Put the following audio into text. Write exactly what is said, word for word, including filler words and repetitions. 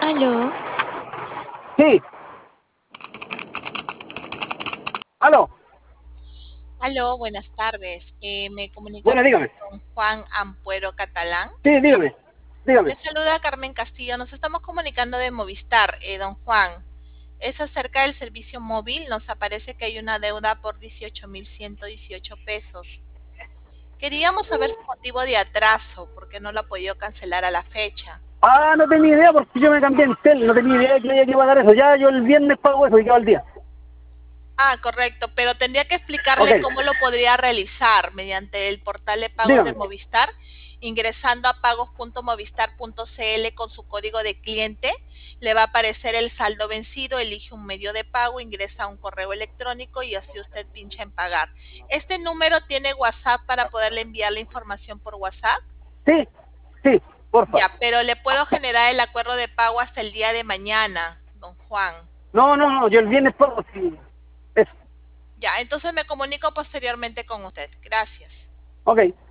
Aló, Sí, aló. Aló, buenas tardes. Eh, me comunico Bueno, con dígame. don Juan Ampuero Catalán. Sí, dígame. Le Dígame. saluda Carmen Castillo. Nos estamos comunicando de Movistar, eh, don Juan. Es acerca del servicio móvil. Nos aparece que hay una deuda por dieciocho mil ciento dieciocho pesos. Queríamos saber su motivo de atraso, porque no lo ha podido cancelar a la fecha. Ah, no tenía idea porque yo me cambié en tel. No tenía idea que había que pagar eso. Ya yo el viernes pago eso y quedo al día. Ah, correcto, pero tendría que Ok, explicarle cómo lo podría realizar mediante el portal de pagos de dígame. Movistar, ingresando a pagos punto movistar punto cl con su código de cliente. Le va a aparecer el saldo vencido, elige un medio de pago, ingresa un correo electrónico y así usted pincha en pagar. ¿Este número tiene WhatsApp para poderle enviar la información por WhatsApp? Sí, sí, porfa. Ya, pero le puedo generar el acuerdo de pago hasta el día de mañana, don Juan. No, no, no, yo el viernes pago. Sí. Eso. Ya, entonces me comunico posteriormente con usted. Gracias. Ok.